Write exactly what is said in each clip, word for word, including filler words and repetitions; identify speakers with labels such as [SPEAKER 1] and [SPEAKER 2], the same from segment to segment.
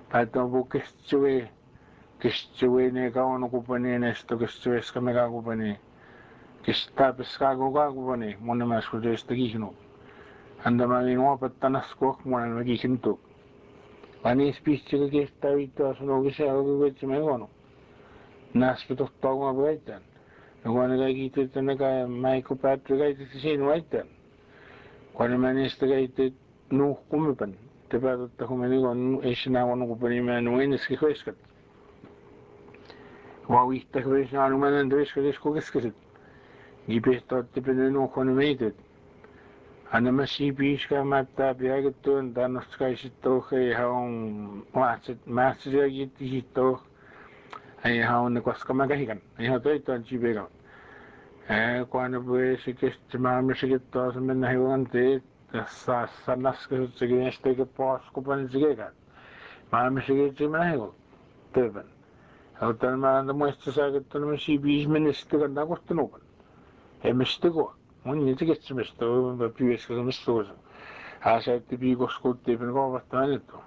[SPEAKER 1] Pato bukestue kestue ne kawan kupani nesto kestue skamega kupani kesta peskago ga kupani mona masku desta gihno anda magi no patanas kok mona magi hintu pani spichi ke kesta vito sono gisa go getse megono nas pito tawa goitan ngwana ga gitu tenaka mai ko patri ga itu sin waitan kwana manista ga itu nu kumipan tepa ta kumani gon esna gon kupani manu enes ke khoskat Wauw, dat geweest nou maar een dus geweest koekjes. Die best dat de binnen nog gewoon weten. En dan is die biescha met dat bij getoond dan nog schijf je toch je gewoon wat het maatje zeg je die toch en je gewoon de kost kan maar kijken. En je had het dan je bij gaan. En kwam we ze kist maar me ze toch met een heel ante dat sa sanas que ze geweest tegen pas kopen ze gaan. Maar me ze ze maar heel teven. Autan ma na muestra saga to no si bis minister da gosto no. E mestigo. Mun ni tiget mesto ba pies ko mesto. Ha sa ti bi go skotte per go bastante to.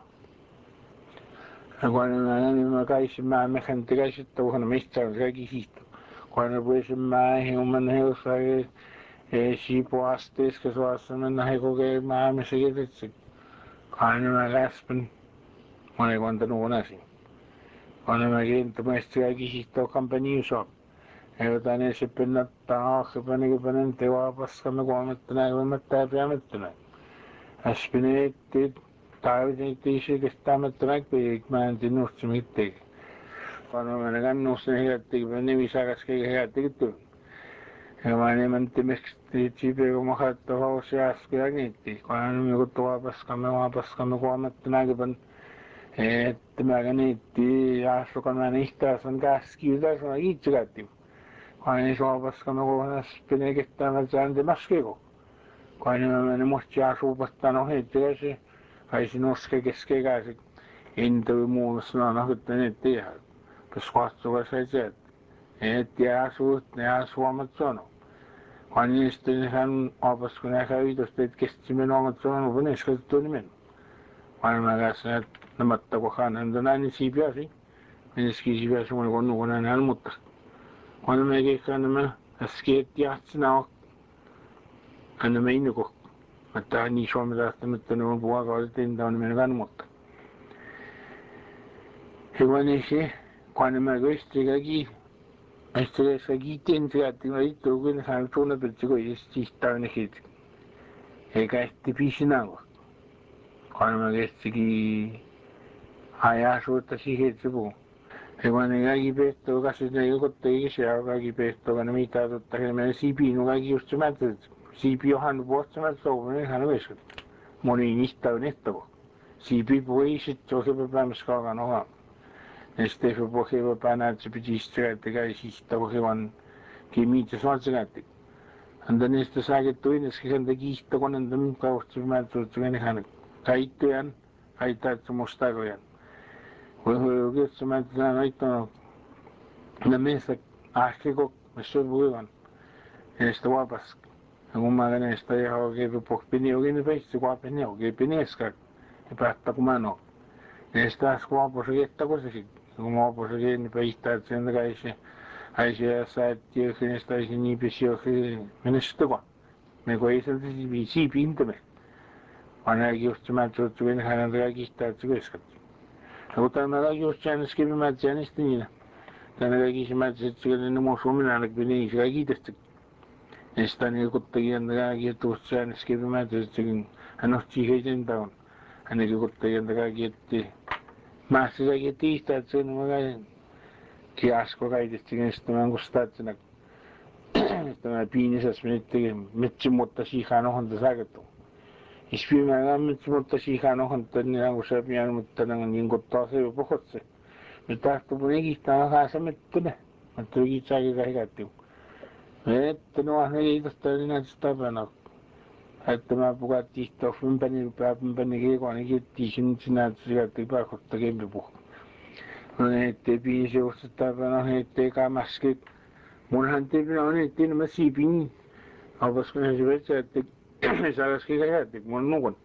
[SPEAKER 1] Quando non ma kai si ma me gente kai si to no mesta ga gi hito. Quando pues ma he un man he sa e si po astes que so asme na he go ge ma me se ge se. Quando ma gaspen. Quando quando no na si. Quando magari tu mesti ai chi sto compagnia shop e tane se penna ta che pane che pane te va pas come come tena come metta prima mettena aspine te tavi te dice che sta mettena che man di non si mette quando me ne ganno se ne gatti ne mi sa che che gatti tu e ma ne man te mesti ci per come fatto ho se aspira niente quando mi go to pas come va pas come come mettena che pan että mä niitti asukan mä niistä on käskiä on itse käytti kun soovassa me kohdassa pinee ketään sääntä maskeko kun mä menen musta asupasta no heittää se kai se noske keskekä se inte muus no no että ne tiedä jos katsoa se se että asut ne asuamat sano kun niistä hän opas kun hän käy tuosta että kestimen omat sano kun ne skattu nimen kun mä käsin namatta ko khanan danani sipiasi meski sipiasi mo gonno gonan almutta quando me che kanama asketti atsna ana meino ko matta ni shom da tamatto no buwa ga tin da me gan mutta e wani she quando me gosti ga gi este sa gi tin triati mai to gun han tona per tigo esti sta ne hit e ga sti pisinago quando me gosti gi Haya suutta siihen sivuun. E quando kaikki pehtoo kasvit ne jokottaa ikisiä kaikki pehtoo kana mitä totta he menee siipiin no kaikki just semmoiset siipi johan vuotta souvinen hän vesket. Moni niistä on nettavo. Siipi voi sitten jo hyvä päämässä kauan oha. Ne sitten voi hyvä päänä että se piti istua että kai siistä voi hyvän kemiitä suotsenätti. Anda niistä saaket toineski hän teki ihtä konen tämän kausta semmoiset että hän kaikkiaan haittaa että mustakojan. Kun se mä tämän aittanut na mesa ahkiko meso buivan esta wapas kun mä ganen esta ja hoge po pini ogin peitsi kwa pini oge pineska e patta kumano esta skwa po segetta ko se kun mä po segen peistä sen gaise ai se sa tie sen esta ni pisio ke menesto ko me ko isen si bi si pinteme ana just mä tuttu en hanan reagista tsugeska mutta mä just chance ke mä chance tinina tänä kaikki mä sitten ne muu suomina aina pini se kaikki tästä esta niin kuttakin kaikki tuossa chance ke mä sitten hän otti heidän taun hän ei kuttakin kaikki että mä se kaikki tiistä että sen mä käin kiasko kaikki sitten sitten mä kustatsena tämä piinisas menette metsi mutta siihen on häntä saakettu ispimään metsi mutta siihen on häntä niin kuin se pian mutta niin kuttaa se pohotse mitä tuonkin tämä haasamettune mutta tuokin sai kaikki että no ei tästä enää sitä päänä että mä puhuttiin tuohon päin päin päin kiekon kiitti sinne sinä sieltä pakottaa kempi no ettei piisi ostaa päänä ettei kamaski munhan tepin on ettei nämä siipin avas kun se vetää että saadaski kaikki mun nukon